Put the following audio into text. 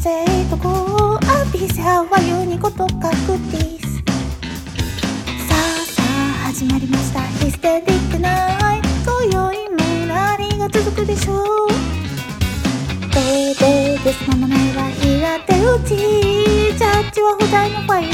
せとこうアビスハワユニコとカクティス。さあさあ始まりましたヒステリックナイト。今宵も何が続くでしょう。でです名前は平手打ち、ジャッジは不在のファイ